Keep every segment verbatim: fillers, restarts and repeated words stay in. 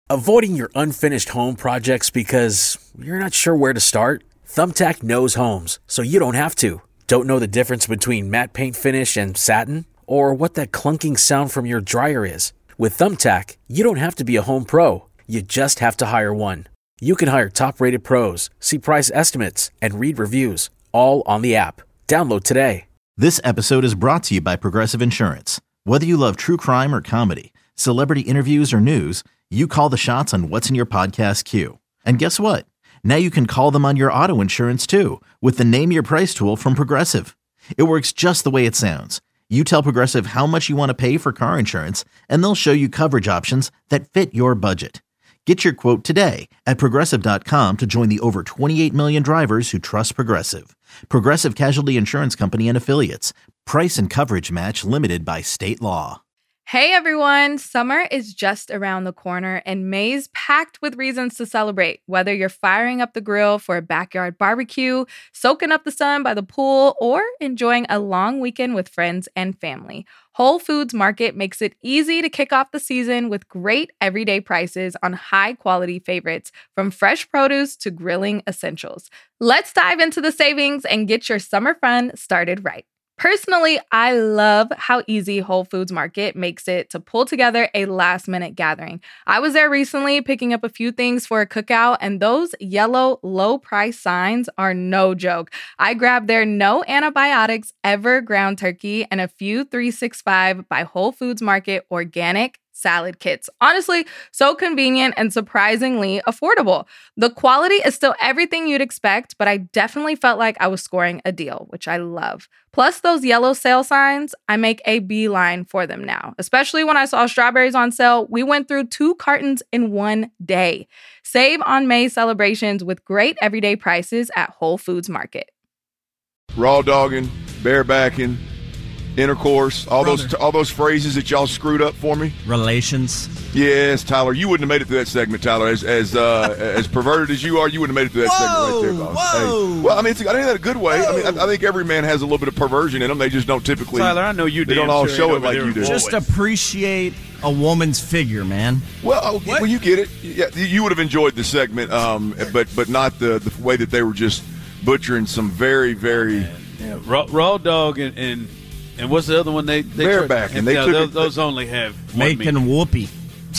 Avoiding your unfinished home projects because you're not sure where to start? Thumbtack knows homes, so you don't have to. Don't know the difference between matte paint finish and satin? Or what that clunking sound from your dryer is? With Thumbtack, you don't have to be a home pro. You just have to hire one. You can hire top-rated pros, see price estimates, and read reviews, all on the app. Download today. This episode is brought to you by Progressive Insurance. Whether you love true crime or comedy, celebrity interviews or news, you call the shots on what's in your podcast queue. And guess what? Now you can call them on your auto insurance too with the Name Your Price tool from Progressive. It works just the way it sounds. You tell Progressive how much you want to pay for car insurance, and they'll show you coverage options that fit your budget. Get your quote today at Progressive dot com to join the over twenty-eight million drivers who trust Progressive. Progressive Casualty Insurance Company and Affiliates. Price and coverage match limited by state law. Hey everyone, summer is just around the corner and May's packed with reasons to celebrate. Whether you're firing up the grill for a backyard barbecue, soaking up the sun by the pool, or enjoying a long weekend with friends and family, Whole Foods Market makes it easy to kick off the season with great everyday prices on high-quality favorites, from fresh produce to grilling essentials. Let's dive into the savings and get your summer fun started right. Personally, I love how easy Whole Foods Market makes it to pull together a last-minute gathering. I was there recently picking up a few things for a cookout, and those yellow low-price signs are no joke. I grabbed their no antibiotics ever ground turkey and a few three sixty-five by Whole Foods Market organic salad kits. Honestly, so convenient and surprisingly affordable. The quality is still everything you'd expect, but I definitely felt like I was scoring a deal, which I love. Plus those yellow sale signs, I make a beeline for them now. Especially when I saw strawberries on sale, we went through two cartons in one day. Save on May celebrations with great everyday prices at Whole Foods Market. Raw dogging, barebacking, intercourse, all Brother. those all those phrases that y'all screwed up for me. Relations. Yes, Tyler, you wouldn't have made it through that segment, Tyler. As as uh, as perverted as you are, you wouldn't have made it through that whoa, segment right there, boss. Whoa. Hey. Well, I mean, it's, I think that a good way. Whoa. I mean, I, I think every man has a little bit of perversion in them. They just don't typically. Tyler, I know you. They don't all sure show it like you do. Just appreciate a woman's figure, man. Well, oh, well, you get it. Yeah, you would have enjoyed the segment, um, but but not the the way that they were just butchering some very very yeah, yeah. Raw, raw dog and. and And what's the other one? They, they bareback, and they yeah, took those, it, those only have making whoopee.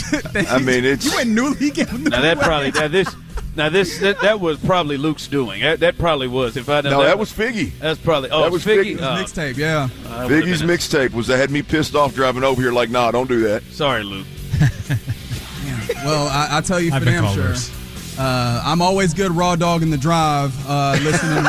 I mean, it's you went newly given. Now that probably now this now this that, that was probably Luke's doing. That, that probably was. If I no, that, that was Figgy. That's probably oh that was Figgy. Figgy. Uh, mixtape, yeah. Uh, Figgy's mixtape was that had me pissed off driving over here. Like, nah, don't do that. Sorry, Luke. yeah. Well, I, I tell you for damn sure. Uh, I'm always good raw dog in the drive. Uh, listening.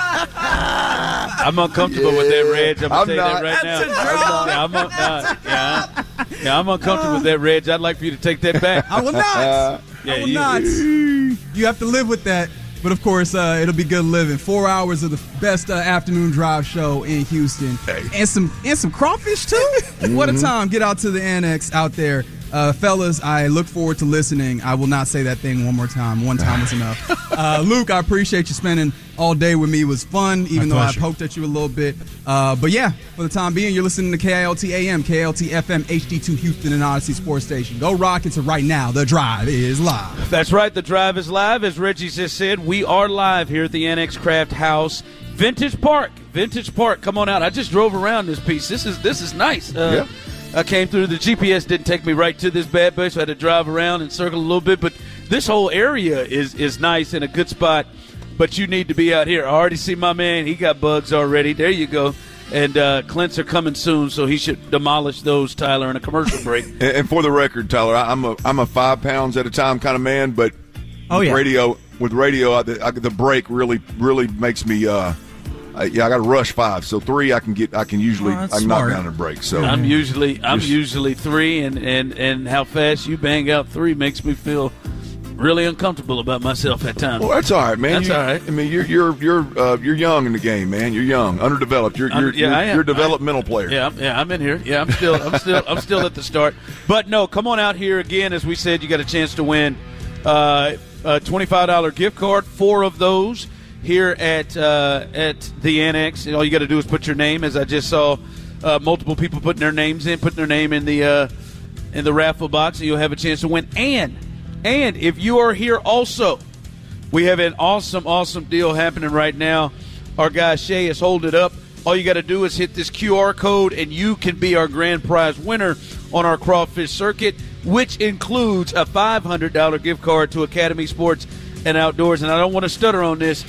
I'm uncomfortable yeah. with that, Reg. I'm gonna I'm say not. that right That's now. a draw. Yeah, I'm, un- uh, yeah, yeah, I'm uncomfortable with that, Reg. I'd like for you to take that back. I will not. Uh, yeah, I will you, not. You have to live with that. But, of course, uh, it'll be good living. Four hours of the best uh, afternoon drive show in Houston. Hey. And some and some crawfish, too. Mm-hmm. What a time. Get out to the Annex out there. Uh, fellas, I look forward to listening. I will not say that thing one more time. One time was enough. Uh, Luke, I appreciate you spending all day with me. It was fun, even My though pleasure. I poked at you a little bit. Uh, but, yeah, for the time being, you're listening to K I L T A M, K I L T F M, H D two Houston, and Odyssey Sports Station. Go Rockets right now. The Drive is live. That's right. The Drive is live. As Reggie just said, we are live here at the Annex Craft House. Vintage Park. Vintage Park. Come on out. I just drove around this piece. This is this is nice. Uh, yeah. I came through. The G P S didn't take me right to this bad boy, so I had to drive around and circle a little bit. But this whole area is is nice and a good spot. But you need to be out here. I already see my man. He got bugs already. There you go. And uh, Clint's are coming soon, so he should demolish those, Tyler, in a commercial break. and, and for the record, Tyler, I, I'm a I'm a five pounds at a time kind of man, but Oh, with yeah. radio with radio, I, the, I, the break really really makes me. Uh, I, yeah, I got to rush five, so three I can get. I can usually Oh, I that's can knock smart. down a break. So I'm usually I'm Just- usually three, and, and, and how fast you bang out three makes me feel really uncomfortable about myself at times. Well, that's all right, man. That's You- all right. I mean, you're you're you're uh, you're young in the game, man. You're young, underdeveloped. You're I'm- you're, yeah, you're, I am. you're a developmental player. Yeah, I'm, yeah, I'm in here. Yeah, I'm still, I'm still, I'm still at the start. But no, come on out here again. As we said, you got a chance to win uh, a twenty-five dollars gift card. Four of those here at uh, at the Annex. And all you got to do is put your name, as I just saw uh, multiple people putting their names in, putting their name in the uh, in the raffle box, and you'll have a chance to win. And And if you are here also, we have an awesome, awesome deal happening right now. Our guy Shay has hold it up. All you got to do is hit this Q R code, and you can be our grand prize winner on our crawfish circuit, which includes a five hundred dollars gift card to Academy Sports and Outdoors. And I don't want to stutter on this.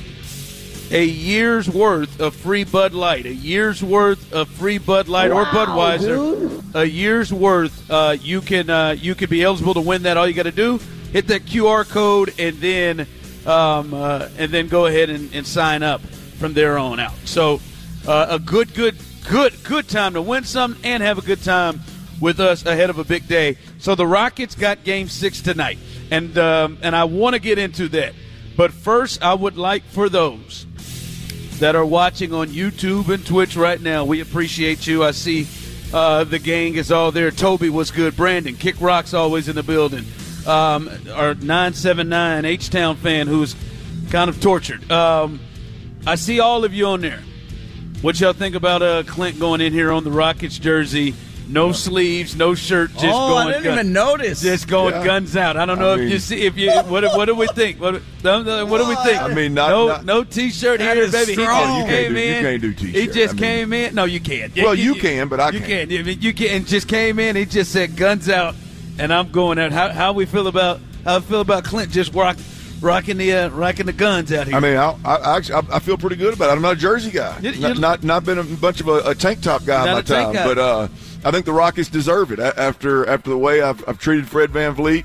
A year's worth of free Bud Light, a year's worth of free Bud Light wow, or Budweiser, dude. a year's worth. Uh, you can uh, you can be eligible to win that. All you got to do, hit that Q R code, and then um, uh, and then go ahead and, and sign up from there on out. So uh, a good, good, good, good time to win some and have a good time with us ahead of a big day. So the Rockets got Game Six tonight, and um, and I want to get into that. But first, I would like for those that are watching on YouTube and Twitch right now, we appreciate you. I see uh, the gang is all there. Toby was good. Brandon, Kick Rock's always in the building. Um, our nine seven nine H-Town fan who's kind of tortured. Um, I see all of you on there. What y'all think about uh, Clint going in here on the Rockets jersey? No sleeves, no shirt, just oh, going. I didn't gun, even notice. Just going yeah. guns out. I don't know I if mean, you see if you what what do we think? What what do we think? I mean, not, no not, no t-shirt that here, is baby. He strong. just you came can't do, in. You can't do t-shirt. He just I came mean, in. No, you can't. Well, you, you can, but I you can't. You can. You can. And just came in. He just said guns out, and I'm going out. How how we feel about how we feel about Clint just rock, rocking the uh, rocking the guns out here? I mean, I, I actually I feel pretty good about it. I'm not a jersey guy. You, not, not not been a bunch of a, a tank top guy in my time, guy. but uh, I think the Rockets deserve it after after the way I've, I've treated Fred VanVleet.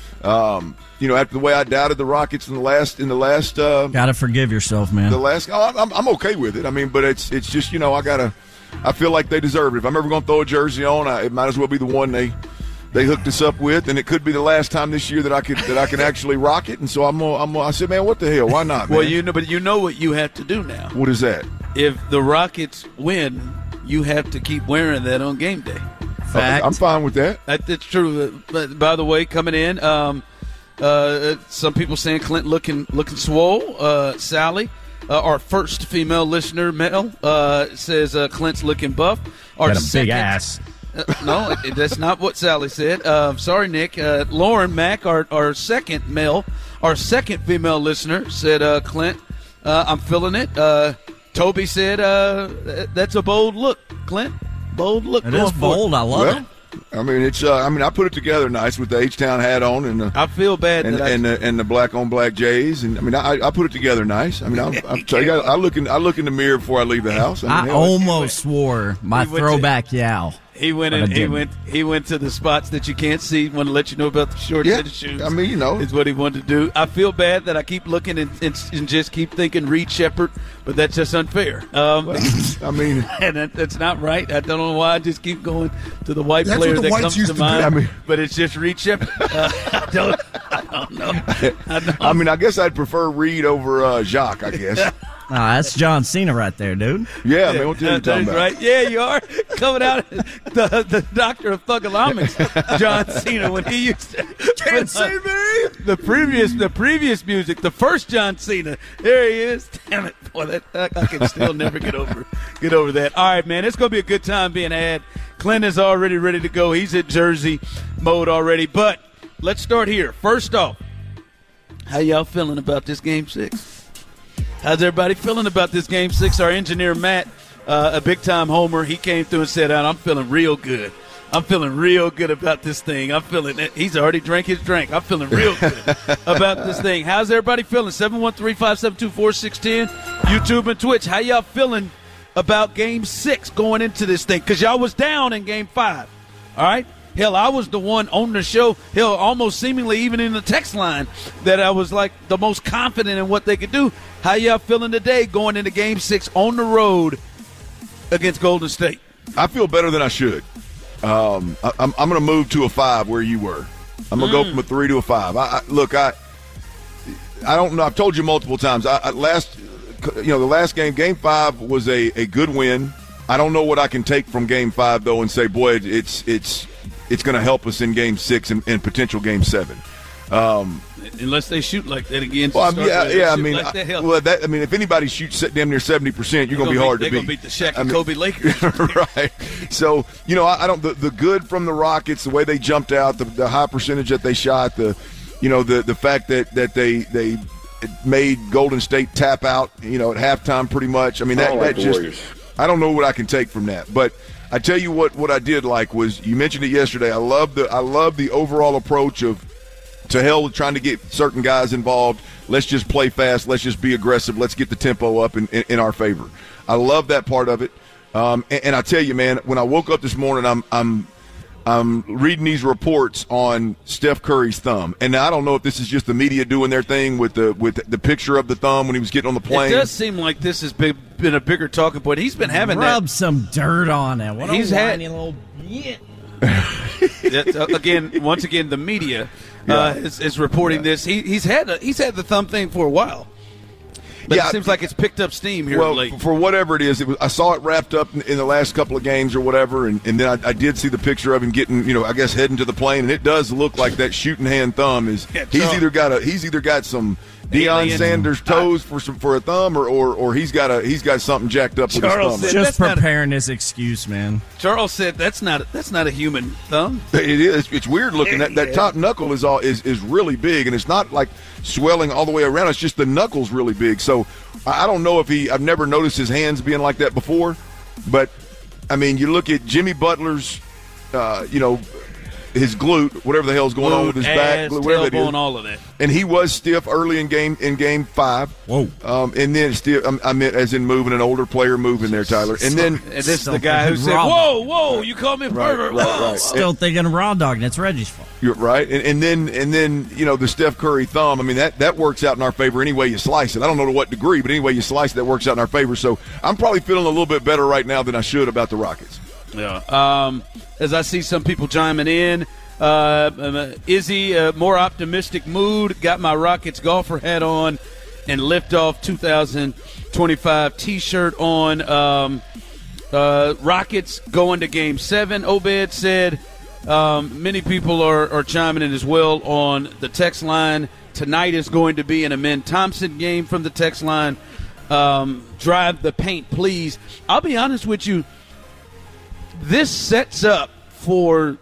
Um, you know, after the way I doubted the Rockets in the last in the last. Uh, gotta forgive yourself, man. The last, oh, I'm I'm okay with it. I mean, but it's it's just you know I gotta. I feel like they deserve it. If I'm ever going to throw a jersey on, I, it might as well be the one they. They hooked us up with, and it could be the last time this year that I could that I can actually rock it. And so I'm, I'm I said, man, what the hell? Why not? Man? Well, you know, but you know what you have to do now. What is that? If the Rockets win, you have to keep wearing that on game day. Fact. I'm fine with that. that that's true. But by the way, coming in, um, uh, some people saying Clint looking looking swole. Uh, Sally, uh, our first female listener, Mel, uh, says uh, Clint's looking buff. Our Got a second, big ass. Uh, no, it, that's not what Sally said. Uh, sorry, Nick. Uh, Lauren Mack, our, our second male, our second female listener, said, uh, Clint, uh, I'm feeling it. Uh, Toby said, uh, that's a bold look, Clint. Bold look. It is bold. I love well, it. I mean, it's. Uh, I mean, I put it together nice with the H-Town hat on and the, I feel bad and that I, and, the, and the black on black J's. And I mean, I, I put it together nice. I mean, I'm, I'm sorry, I, I look in I look in the mirror before I leave the house. I, mean, I hell, almost wore my We went throwback yow. He went in, he went he went to the spots that you can't see. Want to let you know about the shorts Yeah, and the shoes. I mean, you know. is what he wanted to do. I feel bad that I keep looking and, and, and just keep thinking Reed Shepherd, but that's just unfair. Um, Well, I mean, and that, that's not right. I don't know why I just keep going to the white That's player what the that whites comes used to to do. mind. I mean- but it's just Reed Shepherd. Uh, I don't, I don't know. I don't. I mean, I guess I'd prefer Reed over uh, Jacques. I guess. Ah, that's John Cena right there, dude. Yeah, man. What the hell you That talking is about? right. Yeah, you are coming out the the doctor of thugonomics, John Cena, when he used to Can't see me. the previous the previous music, the first John Cena. There he is. Damn it, boy, that, that I can still never get over get over that. All right, man, it's gonna be a good time being had. Clint is already ready to go. He's at Jersey mode already. But let's start here. First off, how y'all feeling about this game six? How's everybody feeling about this game six? Our engineer, Matt, uh, a big-time homer, he came through and said, I'm feeling real good. I'm feeling real good about this thing. I'm feeling it. He's already drank his drink. I'm feeling real good about this thing. How's everybody feeling? seven one three, five seven two, four six one zero, YouTube and Twitch. How y'all feeling about game six going into this thing? Because y'all was down in game five, all right? Hell, I was the one on the show, hell, almost seemingly even in the text line, that I was like the most confident in what they could do. How y'all feeling today going into game six on the road against Golden State? I feel better than I should. Um, I, I'm, I'm going to move to a five where you were. I'm going to Mm. go from a three to a five. I, I, look, I I don't know. I've told you multiple times. I, I last, you know, the last game, game five was a, a good win. I don't know what I can take from game five though, and say, boy, it's it's it's going to help us in game six and, and potential game seven. Um, Unless they shoot like that again. to well, start yeah, with. They yeah. I shoot mean, like that, hell, I, well, that I mean, if anybody shoots damn near seventy percent, you're going to be hard to They're beat. going to beat the Shaq I and mean- Kobe Lakers. Right. So, you know, I, I don't the, the good from the Rockets, the way they jumped out, the, the high percentage that they shot, the you know, the the fact that, that they they made Golden State tap out, you know, at halftime pretty much. I mean, that, I don't like that the just Warriors. I don't know what I can take from that. But I tell you what, what I did like was you mentioned it yesterday. I love the I love the overall approach of to hell with trying to get certain guys involved. Let's just play fast. Let's just be aggressive. Let's get the tempo up in, in, in our favor. I love that part of it. Um, and, and I tell you, man, when I woke up this morning, I'm I'm I'm reading these reports on Steph Curry's thumb, and I don't know if this is just the media doing their thing with the with the picture of the thumb when he was getting on the plane. It does seem like this has been, been a bigger talking point. He's been having Rub that. some dirt on it. What He's a had- whiny little yeah. That's, uh, again, once again, the media uh, is, is reporting this. He, he's had a, he's had the thumb thing for a while. But Yeah, it seems like it's picked up steam here Well, of late. for whatever it is, it was, I saw it wrapped up in, in the last couple of games or whatever, and, and then I, I did see the picture of him getting, you know, I guess heading to the plane, and it does look like that shooting hand thumb is. Yeah, he's Charles- either got a he's either got some Deion Alien- Sanders toes for some for a thumb, or, or or he's got a he's got something jacked up with Charles his said- thumb. Just That's not- preparing his excuse, man. Charles said that's not that's not a human thumb. It is. It's weird looking. That that Yeah. top knuckle is all is, is really big, and it's not like swelling all the way around. It's just the knuckle's really big. So I I don't know if he. I've never noticed his hands being like that before, but I mean, you look at Jimmy Butler's, uh, you know, his glute, whatever the hell's going on with his Glute, back, ass, glute, whatever it tailbone, is, all of that. and he was stiff early in game in game five. Whoa. Um, and then stiff. I meant as in moving, an older player moving there, Tyler. And then And this is Still the guy who thinking said, raw "Whoa, whoa, you call me a Right, pervert? right, Whoa." right. Still thinking raw dog, and it's Reggie's fault. You're right, and, and then and then you know the Steph Curry thumb. I mean that that works out in our favor any way you slice it. I don't know to what degree, but any way you slice it, that works out in our favor. So I'm probably feeling a little bit better right now than I should about the Rockets. Yeah. Um, as I see some people chiming in, uh, um, Izzy, uh, more optimistic mood. Got my Rockets golfer hat on and liftoff two thousand twenty-five T-shirt on. Um, uh, Rockets going to Game Seven. Obed said. Um, many people are, are chiming in as well on the text line. Tonight is going to be an Amen Thompson game from the text line. Um, drive the paint, please. I'll be honest with you. This sets up for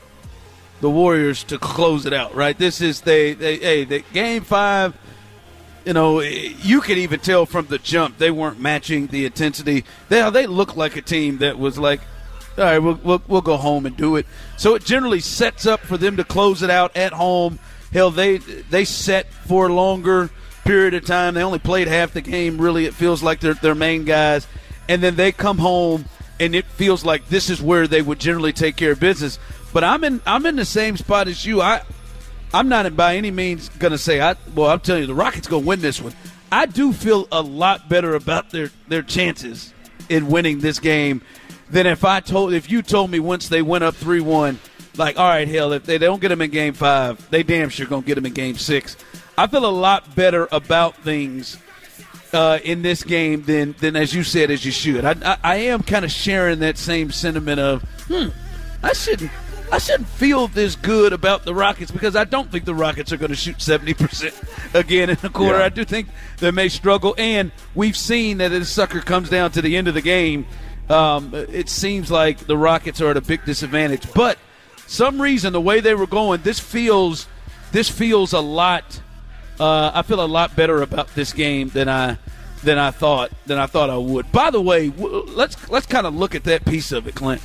the Warriors to close it out, right? This is they, they hey, the game five. You know, you can even tell from the jump they weren't matching the intensity. They they looked like a team that was like, all right, we'll, we'll we'll go home and do it. So it generally sets up for them to close it out at home. Hell, they they set for a longer period of time. They only played half the game. Really, it feels like they're their main guys, and then they come home, and it feels like this is where they would generally take care of business. But I'm in I'm in the same spot as you. I I'm not by any means going to say I. Well, I'm telling you, the Rockets going to win this one. I do feel a lot better about their their chances in winning this game than if I told if you told me once they went up three one, like, all right, hell, if they don't get them in game five, they damn sure going to get them in game six. I feel a lot better about things uh, in this game than, than, as you said, as you should. I, I, I am kind of sharing that same sentiment of, hmm, I shouldn't I shouldn't feel this good about the Rockets because I don't think the Rockets are going to shoot seventy percent again in the quarter. Yeah. I do think they may struggle, and we've seen that this sucker comes down to the end of the game. Um, it seems like the Rockets are at a big disadvantage. But some reason, the way they were going, this feels this feels a lot. Uh, I feel a lot better about this game than I than I thought than I thought I would. By the way, w- let's let's kind of look at that piece of it, Clint.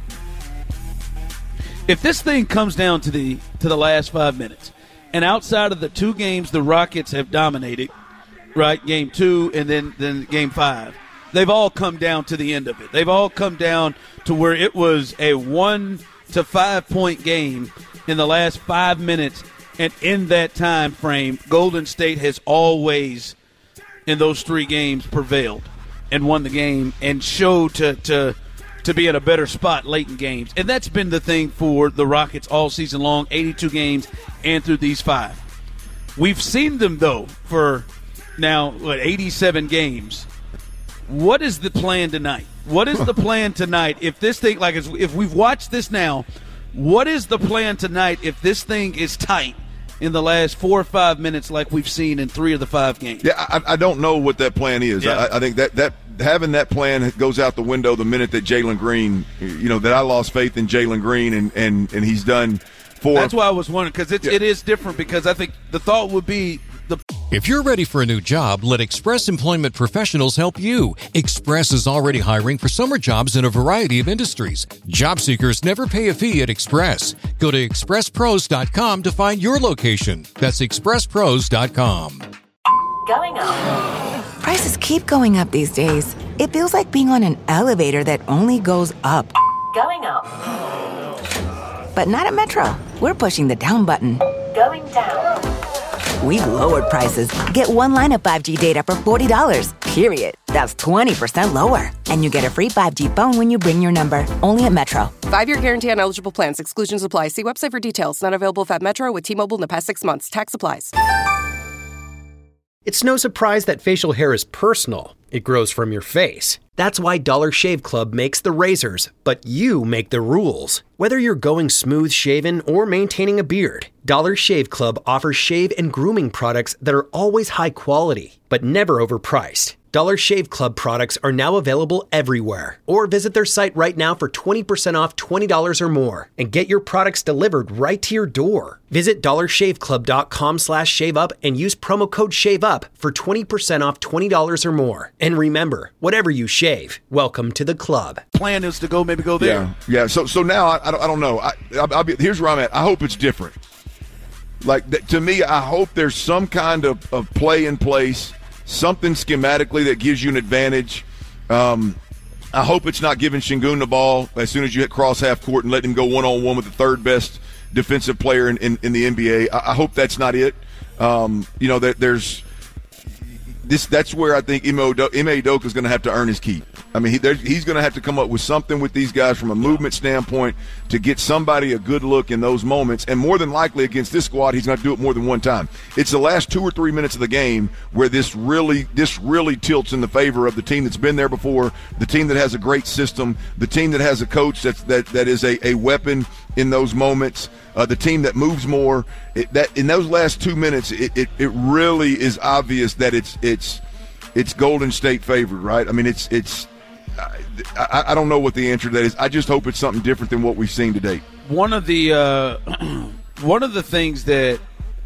If this thing comes down to the to the last five minutes, and outside of the two games the Rockets have dominated, right, game two and then then game five. They've all come down to the end of it. They've all come down to where it was a one to five point game in the last five minutes, and in that time frame, Golden State has always, in those three games, prevailed and won the game and showed to to to be in a better spot late in games. And that's been the thing for the Rockets all season long, eighty-two games and through these five. We've seen them, though, for now, what, eighty-seven games. What is the plan tonight? What is the plan tonight if this thing, like if we've watched this now, what is the plan tonight if this thing is tight in the last four or five minutes like we've seen in three of the five games? Yeah, I, I don't know what that plan is. Yeah. I, I think that, that having that plan goes out the window the minute that Jalen Green, you know, that I lost faith in Jalen Green, and, and, and he's done for. That's why I was wondering, because Yeah. it is different, because I think the thought would be the If you're ready for a new job, let Express Employment Professionals help you. Express is already hiring for summer jobs in a variety of industries. Job seekers never pay a fee at Express. Go to express pros dot com to find your location. That's express pros dot com. Going up. Prices keep going up these days. It feels like being on an elevator that only goes up. Going up. But not at Metro. We're pushing the down button. Going down. We've lowered prices. Get one line of five G data for forty dollars, period. That's twenty percent lower. And you get a free five G phone when you bring your number. Only at Metro. Five-year guarantee on eligible plans. Exclusions apply. See website for details. Not available if at Metro with T-Mobile in the past six months. Tax applies. It's no surprise that facial hair is personal. It grows from your face. That's why Dollar Shave Club makes the razors, but you make the rules. Whether you're going smooth shaven or maintaining a beard, Dollar Shave Club offers shave and grooming products that are always high quality, but never overpriced. Dollar Shave Club products are now available everywhere. Or visit their site right now for twenty percent off twenty dollars or more and get your products delivered right to your door. Visit dollar shave club dot com slash shave up and use promo code SHAVEUP for twenty percent off twenty dollars or more. And remember, whatever you shave, welcome to the club. plan is to go maybe go there. Yeah, yeah. So so now I, I, don't, I don't know. I, I'll, I'll be, here's where I'm at. I hope it's different. Like, th- to me, I hope there's some kind of, of play in place, something schematically that gives you an advantage. Um, I hope it's not giving Şengün the ball as soon as you hit cross half court and letting him go one-on-one with the third best defensive player in, in, in the N B A. I, I hope that's not it. Um, you know, that there's this. That's where I think Ime Udoka is going to have to earn his keep. I mean, he, he's going to have to come up with something with these guys from a movement standpoint to get somebody a good look in those moments. And more than likely against this squad, he's going to do it more than one time. It's the last two or three minutes of the game where this really this really tilts in the favor of the team that's been there before, the team that has a great system, the team that has a coach that's, that, that is a, a weapon in those moments, uh, the team that moves more. It, that in those last two minutes, it, it, it really is obvious that it's it's it's Golden State favored, right? I mean, it's it's. I, I don't know what the answer to that is. I just hope it's something different than what we've seen to date. One of the uh, one of the things that,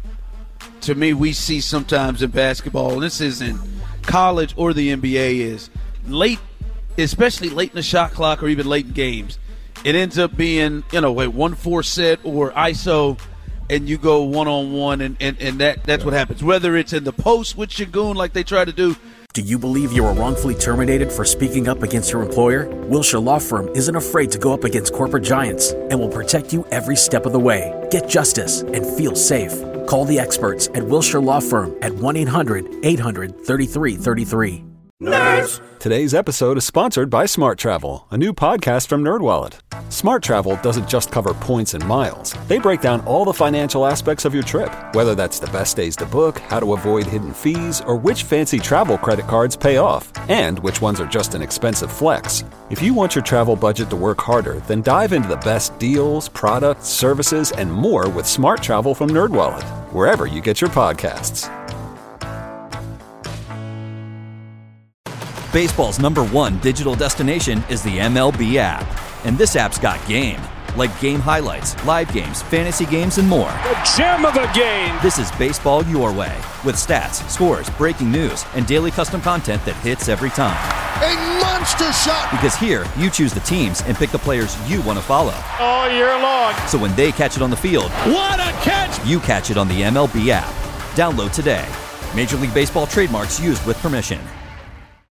to me, we see sometimes in basketball, and this isn't college or the N B A, is late, especially late in the shot clock or even late in games, it ends up being, you know, a one four set or I S O, and you go one-on-one, and, and, and that, that's what happens. Whether it's in the post with Şengün like they try to do. Do you believe you were wrongfully terminated for speaking up against your employer? Wilshire Law Firm isn't afraid to go up against corporate giants and will protect you every step of the way. Get justice and feel safe. Call the experts at Wilshire Law Firm at one eight hundred eight hundred thirty-three thirty-three. Nerds! Today's episode is sponsored by Smart Travel, a new podcast from NerdWallet. Smart Travel doesn't just cover points and miles. They break down all the financial aspects of your trip, whether that's the best days to book, how to avoid hidden fees, or which fancy travel credit cards pay off, and which ones are just an expensive flex. If you want your travel budget to work harder, then dive into the best deals, products, services, and more with Smart Travel from NerdWallet, wherever you get your podcasts. Baseball's number one digital destination is the M L B app. And this app's got game. Like game highlights, live games, fantasy games, and more. The gem of a game! This is baseball your way. With stats, scores, breaking news, and daily custom content that hits every time. A monster shot! Because here, you choose the teams and pick the players you want to follow. All year long. So when they catch it on the field, what a catch! You catch it on the M L B app. Download today. Major League Baseball trademarks used with permission.